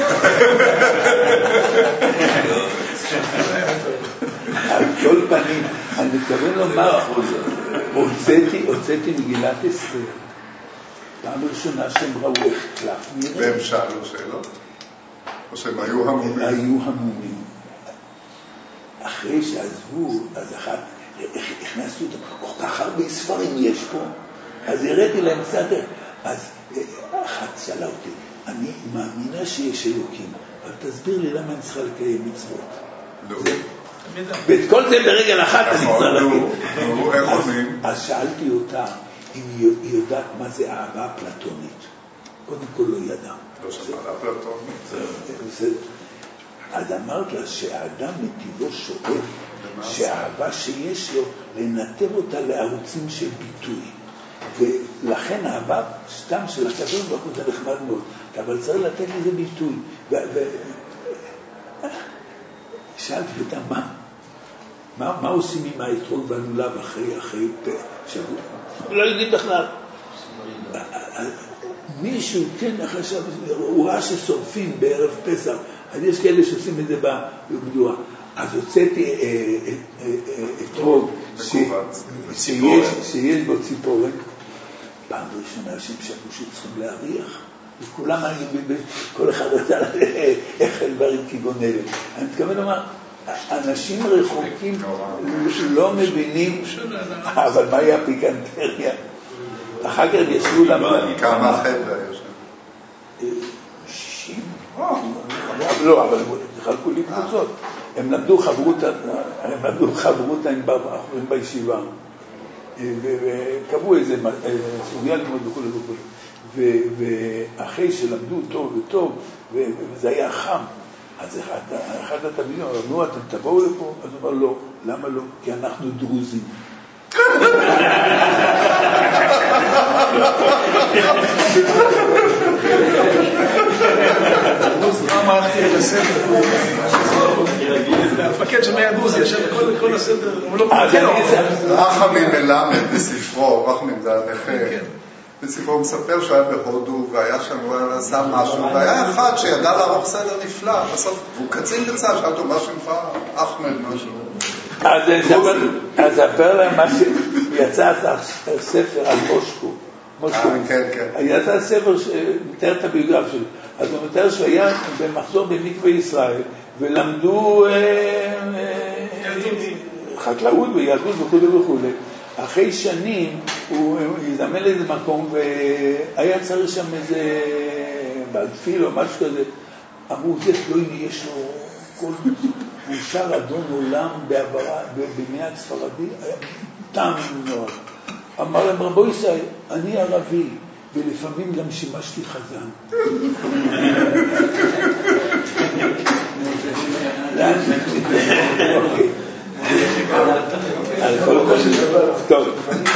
על כל פנים, אני מתכוון לומר, הוצאתי מגילת אסתר. פעם ראשונה שהם ראו איך קלף נראה. והם שאלו שאלות? או שהם היו המומים? היו המומים. אחרי שעזבו, אז הכנסתי אותם, כל כך הרבה ספרים יש פה, אז הראיתי להם קצת, אז אחת שאלה אותי, אני מאמינה שיש אלוקים, אבל תסביר לי למה אני צריכה לקיים מצוות. לא. ואת כל זה ברגל אחת אני צריכה להגיד. איך עונים? אז שאלתי אותה אם היא יודעת מה זה אהבה פלטונית. קודם כל לא ידע. לא שמעלה פלטונית. אז אמרת לה שהאדם מטבעו שואף, שהאהבה שיש לו לנתב אותה לערוצים של ביטוי. ולכן האהבה סתם של הקדוש ברוך הוא זה נחמד מאוד, אבל צריך לתת לזה ביטוי. שאלתי אותה מה עושים עם האתרוג והלולב אחרי שבוע? לא יודעים בכלל. מישהו כן חשב, הוא ראה ששורפים בערב פסח, אז יש כאלה שעושים את זה בגדועה. אז הוצאתי אתרוג שיש בו ציפורן. פעם ראשונה שהם שבו שצריכים להריח, וכולם כל אחד רצה איך דברים כגון אלה. אני מתכוון לומר, אנשים רחוקים לא מבינים, אבל מהי הפיקנטריה? אחר כך ישבו למעלה. כמה חבר'ה יש? 60. לא, אבל חלקו לי קבוצות. הם למדו חברותה עם בחורים בישיבה. וקבעו איזה סוגיה ללמוד וכו'. ואחרי שלמדו טוב וטוב, וזה היה חם, אז אחד התלמידים אמר, נו, אתם תבואו לפה? אז הוא אמר, לא. למה לא? כי אנחנו דרוזים. מה אמרתי את הסדר? המפקד של מהדרוזי ישב כל הסדר, הוא לא פרקר. רחמים מלמד בספרו, רחמים זה הנכה, בסיפור הוא מספר שהוא היה בהודו, והיה שם, הוא עשה משהו, והיה אחד שידע לערוך סדר נפלא, בסוף, הוא קצין בצד, שאל אותו, מה שמך? אחמד, משהו. אז אספר להם מה שיצא הספר על מושקו. כן, כן. יצא ספר שמתאר את הביוגרף שלו. אז הוא מתאר שהוא היה במחזור במקווה ישראל, ולמדו חקלאות ויהדות וכו' וכו'. אחרי שנים הוא הזדמן לאיזה מקום, והיה צריך שם איזה בתפיל או משהו כזה. אמרו, זה פלויני, יש לו כל מושר אדון עולם בימי הספרדי, היה טעם מאוד. אמר להם, רבו ישראל, אני ערבי, ולפעמים גם שימשתי חזן. על כל דבר. טוב.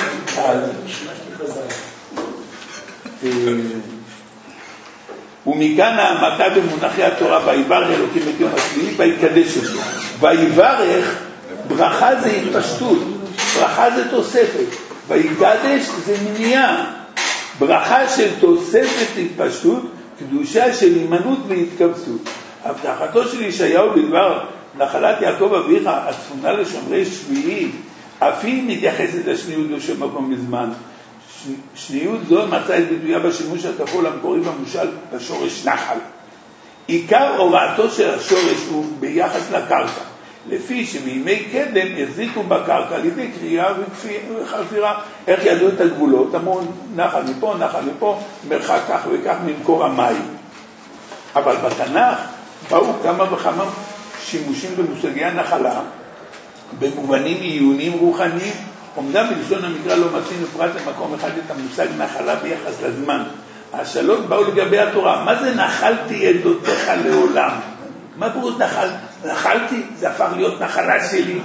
ומכאן העמקה במונחי התורה, ויברך אלוקים את יום השביעי, ויקדש אותו. ויברך, ברכה זה התפשטות, ברכה זה תוספת, ויקדש זה מניעה. ברכה של תוספת התפשטות, קדושה של הימנעות והתכווצות. הבטחתו של ישעיהו בדבר נחלת יעקב אביך, הצפונה לשומרי שביעי, אף היא מתייחסת לשניות של מקום בזמן. שניות זו מצאה את ביטויה בשימוש הכפול המקורי במושל בשורש נחל. עיקר הוראתו של השורש הוא ביחס לקרקע, לפי שבימי קדם החזיקו בקרקע על ידי קריאה וחפירה. איך ידעו את הגבולות? אמרו נחל מפה, מרחק כך וכך ממקור המים. אבל בתנ"ך באו כמה וכמה שימושים במושגי הנחלה, במובנים עיוניים רוחניים. עומדה בלשון המקרא לא מצינו פרט למקום אחד את המושג נחלה ביחס לזמן. השאלות באו לגבי התורה, מה זה נחלתי עדותיך לעולם? מה פירוש נחלתי? זה הפך להיות נחלה שלי.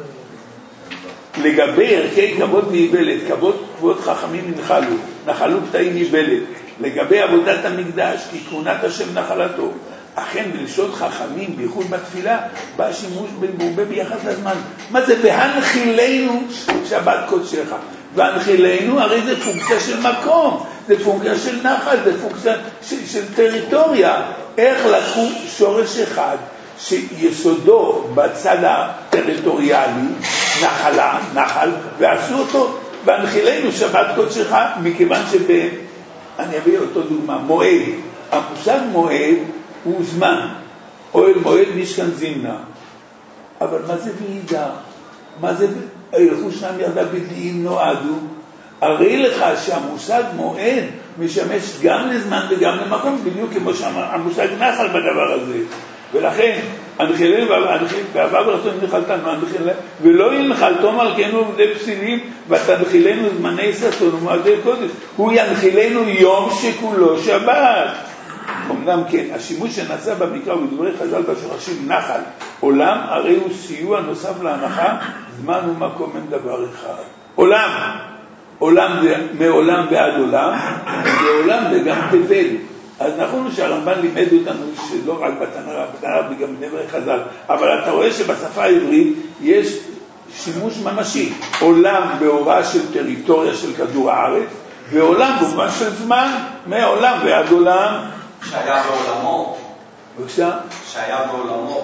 לגבי ערכי כבוד ואיוולת, כבוד חכמים נחלו פתאים איוולת. לגבי עבודת המקדש, כי כהונת השם נחלתו. אכן בלשון חכמים, בייחוד בתפילה, בא שימוש מרובה ביחס לזמן. מה זה? והנחילנו שבת קודשך. והנחילנו הרי זה פונקציה של מקום, זה פונקציה של נחל, זה פונקציה של טריטוריה. איך לקחו שורש אחד שיסודו בצד הטריטוריאלי, נחל, ועשו אותו, והנחילנו שבת קודשך, מכיוון אני אביא אותו דוגמה, מועד. המושג מועד הוא זמן, אוהל מועד משכן זמנה. אבל מה זה ועידה? מה זה הלכו שנם ירדה בדין נועדו? הרי לך שהמושג מועד משמש גם לזמן וגם למקום, בדיוק כמו שהמושג נחל בדבר הזה. ולכן, הנחילנו ועבר ברצון נחלתנו, ולא ינחלתו מלכנו עובדי פסילים, ותנחילנו זמני ששון ומועדי קודש. הוא ינחילנו יום שכולו שבת. אמנם כן, השימוש שנעשה במקרא ובדברי חז"ל בשורשים נחל, עולם הרי הוא סיוע נוסף להנחה, זמן ומקום הם דבר אחד. עולם זה מעולם ועד עולם, ועולם זה גם תבל. אז נכון שהרמב"ן לימד אותנו שלא רק בתנ"ך וגם בדברי חז"ל, אבל אתה רואה שבשפה העברית יש שימוש ממשי. עולם בהוראה של טריטוריה של כדור הארץ, ועולם במובן של זמן, מעולם ועד עולם. שהיה בעולמו. בבקשה? שהיה בעולמו,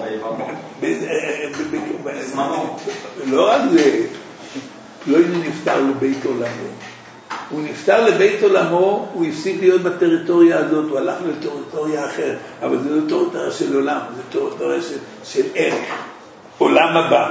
בזמנו. לא רק זה, לא הנה נפטר לבית עולמו. הוא נפטר לבית עולמו, הוא הפסיק להיות בטריטוריה הזאת, הוא הלך לטריטוריה אחרת, אבל זה לא טריטוריה של עולם, זה טריטוריה של ערך, עולם הבא.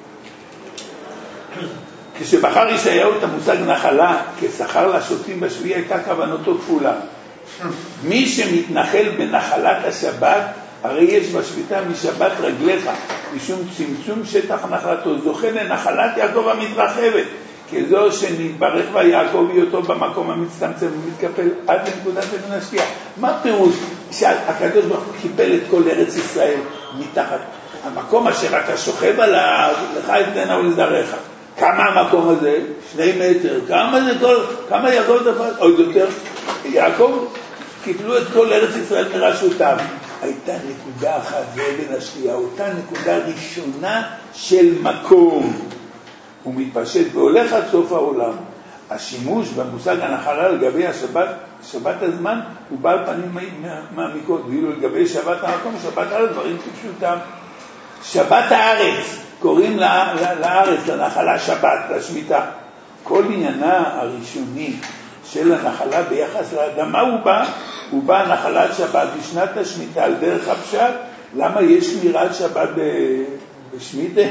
כשבחר ישעיהו את המושג נחלה כשכר לשוטים בשביעי, הייתה כוונתו כפולה. מי שמתנחל בנחלת השבת, הרי יש בשביתה משבת רגליך, משום צמצום שטח נחלתו, זוכה לנחלת יעקב המתרחבת, כזו שנתברך ויעקב היותו במקום המצטמצם ומתקפל עד לנקודת אבן השקיעה. מה פירוש שהקדוש ברוך הוא קיבל את כל ארץ ישראל מתחת המקום אשר אתה שוכב עליו, לך אתנה ולזרעך? כמה המקום הזה? 2 מטר. כמה יעקב דבר? עוד יותר. יעקב קיבלו את כל ארץ ישראל מרשותיו. הייתה נקודה אחת, זה אבן השקיעה, אותה נקודה ראשונה של מקום. הוא מתפשט והולך עד סוף העולם. השימוש במושג הנחלה לגבי שבת הזמן הוא בעל פנים מעמיקות, ואילו לגבי שבת המקום, שבת הארץ, דברים כפשוטם. שבת הארץ, קוראים לארץ, לנחלה שבת, לשמיטה. כל עניינה הראשוני של הנחלה ביחס לאדמה הוא בא נחלת שבת בשנת השמיטה על דרך הפשט. למה יש שמירת שבת בשמיטה?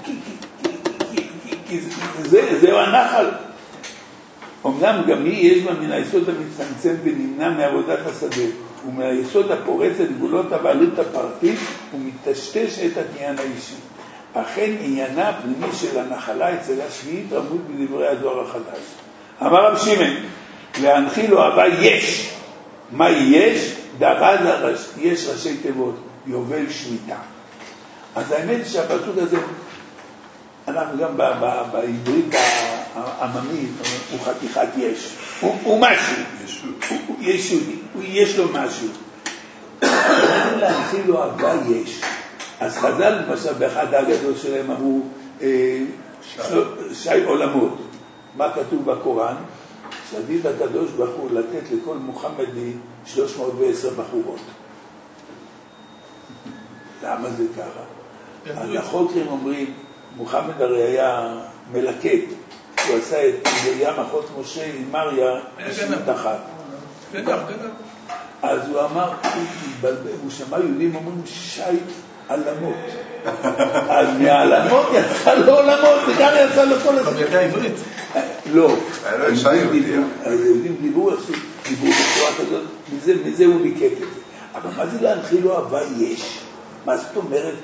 כי זהו הנחל. אמנם גם היא יש בה מן היסוד המצטמצם ונמנע מעבודת השדה, ומן היסוד הפורץ את גבולות הבעלות הפרטית ומטשטש את העניין האישי. אכן עניינה הפנימי של הנחלה אצל השביעית רמוז בדברי הזוהר החדש. אמר רב שמעון, להנחיל אוהבה יש. מה יש? דרז יש ראשי תיבות, יובל שמיטה. אז האמת שהפסוק הזה, אנחנו גם בעברית העממית, הוא חתיכת יש. הוא משהו. ישודי. יש לו משהו. להנחיל אוהבה יש. אז חז"ל, למשל, באחד הגדול שלהם אמרו שי עולמות. מה כתוב בקוראן? שדיד הקדוש ברוך הוא לתת לכל מוחמדי 310 בחורות. למה זה ככה? אז החוקרים אומרים, מוחמד הרי היה מלקט, הוא עשה את ים אחות משה עם מריה בשנת אחת. אז הוא אמר, הוא שמע יהודים אומרים שי עלמות. אז מהעלמות יצא לו עולמות, וגם יצא לו כל הזה. ידע עברית? לא. היהודים דיברו בצורה כזאת, מזה הוא ליקט את זה. אבל מה זה להנחיל לו אהבה יש? מה זאת אומרת?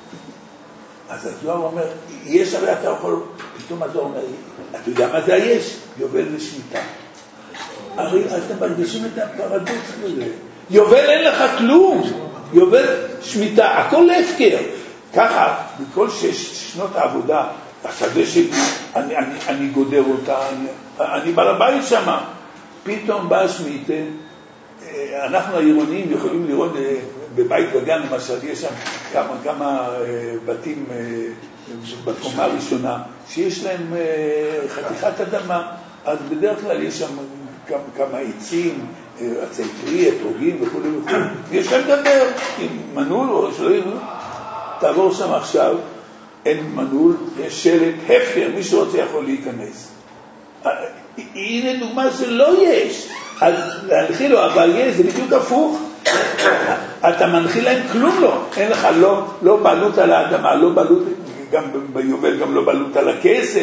אז הזוהר אומר, יש הרי אתה יכול, פתאום הזוהר אומר, אתה יודע מה זה היש? יובל ושמיטה. הרי אתם מרגישים את הפרדוקס הזה. יובל אין לך כלום. יובל שמיטה, הכל הפקר. ככה, בכל 6 שנות העבודה, השדה שלי, אני גודר אותה, אני בעל הבית שמה. פתאום בא שמיטה, אנחנו העירוניים יכולים לראות בבית וגן, למשל, יש שם כמה בתים בקומה הראשונה, שיש להם חתיכת אדמה, אז בדרך כלל יש שם כמה עצים, עצי פרי, אתרוגים וכו' וכו'. יש להם דבר, עם מנעול או שלא יראו. תעבור שם עכשיו, אין מנעול, יש שלט, הפקר, מי שרוצה יכול להיכנס. הנה דוגמה שלא יש. אז להנחיל לו, אבל יש, זה בדיוק הפוך. אתה מנחיל להם כלום לא. אין לך לא בעלות על האדמה, לא בעלות, גם ביובל גם לא בעלות על הכסף.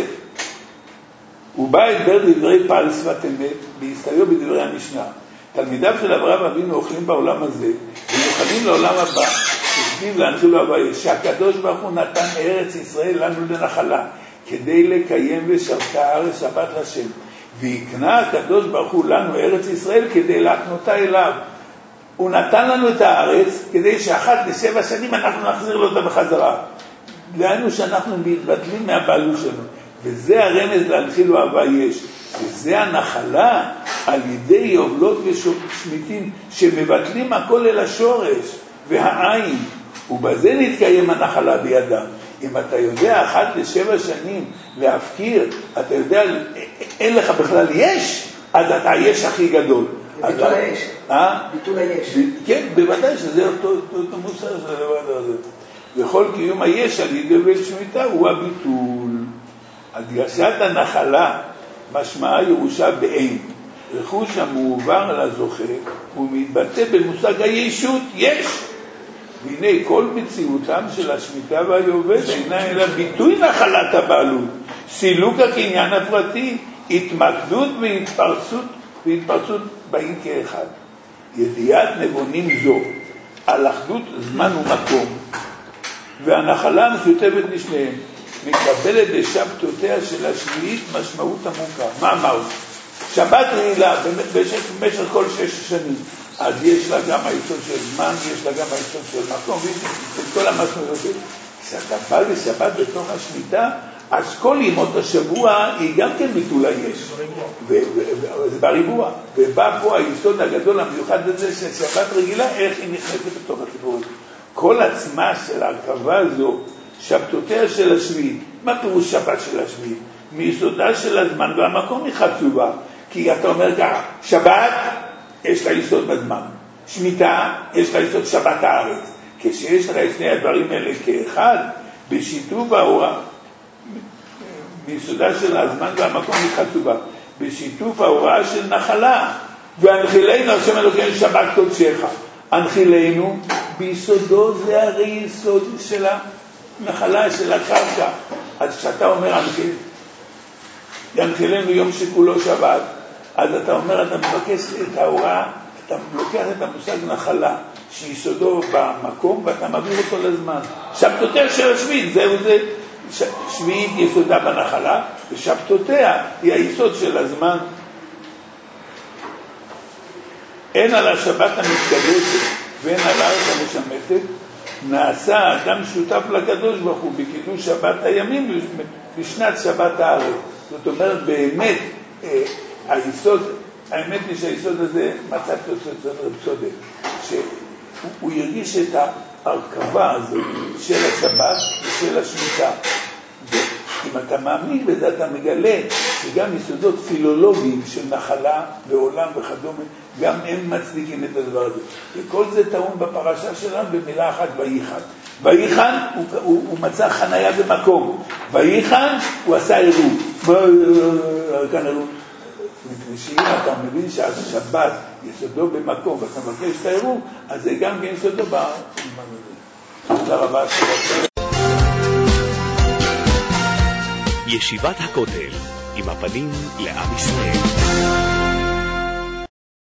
הוא בא לדבר דברי פעל שפת אמת, בהסתייעו בדברי המשנה. תלמידיו של אברהם אבינו אוכלים בעולם הזה, ומוכנים לעולם הבא, שסביב להנחיל לו הבא, שהקדוש ברוך הוא נתן ארץ ישראל לנו לנחלה, כדי לקיים ושבתה הארץ שבת לשם. ויקנה הקדוש ברוך הוא לנו ארץ ישראל כדי להקנותה אליו. הוא נתן לנו את הארץ כדי שאחת ל7 שנים אנחנו נחזיר לו אותה בחזרה. דהיינו שאנחנו מתבטלים מהבעלות שלנו. וזה הרמז להנחיל לו אהבה יש. וזה הנחלה על ידי יובלות ושמיטים שמבטלים הכל אל השורש והעין. ובזה נתקיים הנחלה בידם. אם אתה יודע 1 ל7 שנים להפקיר, אתה יודע, אין לך בכלל יש, אז אתה היש הכי גדול. ביטול היש. ביטול היש. כן, בוודאי שזה אותו מוסר של הדבר הזה. וכל קיום היש על ידי יובל שמיטה הוא הביטול. הדגשת הנחלה משמעה ירושה באין. רכוש המועבר לזוכה הוא מתבטא במושג הישות, יש. והנה כל מציאותם של השמיטה והיובל אינה אלא ביטוי נחלת הבעלות, סילוק הקניין הפרטי, התמקדות והתפרצות באים כאחד. ידיעת נבונים זו על אחדות זמן ומקום והנחלה המשותפת לשניהם מקבלת בשבתותיה של השביעית משמעות עמוקה. מה אמר? שבת רעילה במשך כל 6 שנים, אז יש לה גם היסוד של זמן, יש לה גם היסוד של מקום, ואת כל המשמעויות. כשאתה בא לשבת בתוך השמיטה, אז כל ימות השבוע היא גם כן ביטול היש. זה בריבוע. ובא פה היסוד הגדול המיוחד הזה של שבת רגילה, איך היא נכנסת בתוך הסיפור. כל עצמה של ההרכבה הזו, שבתותיה של השביעית. מה פירוש שבת של השביעית? מיסודה של הזמן והמקום היא חשובה, כי אתה אומר ככה, שבת יש לה יסוד בזמן, שמיטה יש לה יסוד שבת הארץ, כשיש לך את שני הדברים האלה כאחד, בשיתוף ההוראה, מיסודה של הזמן והמקום היא חשובה, בשיתוף ההוראה של נחלה, והנחילנו השם אלוקינו שבת קודשך, הנחילנו ביסודו זה הרי יסוד של הנחלה, של הקרקע. אז כשאתה אומר ינחילנו יום שכולו שבת, אז אתה אומר, אתה מבקש את ההוראה, אתה לוקח את המושג נחלה שיסודו במקום ואתה מעביר אותו לזמן. שבתותיה של השביעית, זהו זה, שביעית יסודה בנחלה, ושבתותיה היא היסוד של הזמן. אין על השבת המתקדשת ואין על הארץ המשמטת, נעשה האדם שותף לקדוש ברוך הוא בקידוש שבת הימים בשנת שבת הארץ. זאת אומרת, באמת, האמת היא שהיסוד הזה מצא צודק, שהוא ירגיש את ההרכבה הזאת של השבת ושל השמיטה. אם אתה מאמין בזה, אתה מגלה שגם יסודות פילולוגיים של נחלה ועולם וכדומה, גם הם מצדיקים את הדבר הזה. וכל זה טעון בפרשה שלנו במילה אחת, ויחן. ויחן הוא מצא חנייה במקום. ויחן הוא עשה עירוב. כאן עירוב. שאם אתה מבין שהשבת יסודו במקום ואתה מבקש את העירוב, אז זה גם כן יסודו בזמן הזה. תודה רבה. ישיבת הכותל, עם הפנים לעם ישראל.